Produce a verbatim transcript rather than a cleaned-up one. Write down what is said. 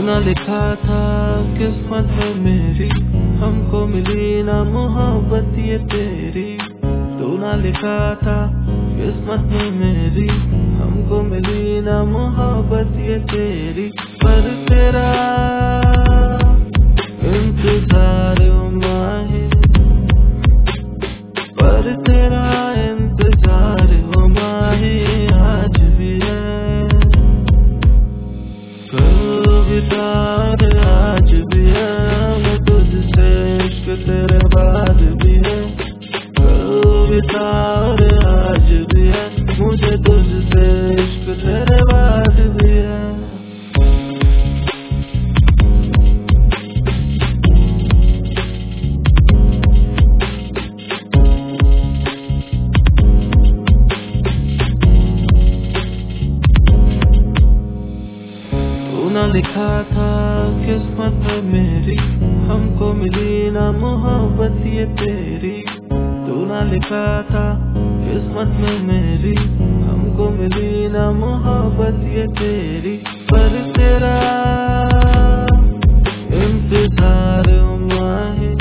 ना लिखा था किस्मत में मेरी, हमको मिली ना मोहब्बत ये तेरी। तू ना लिखा था किस्मत में मेरी, हमको मिली ना मोहब्बत ये तेरी। पर तेरा इंतजार माहे, पर तेरा इंतजार हो माहे आज भी है। कवितार आज भी है, मैं तुझसे इश्क तेरे बाद भी है। कवितार आज भी है, मुझे तुझसे इश्क तेरे बाद भी है। तू ना लिखा था किस्मत में मेरी, हमको मिली ना मोहब्बत ये तेरी। तू ना लिखा था किस्मत में मेरी, हमको मिली ना मोहब्बत ये तेरी। पर तेरा इंतजार माहे,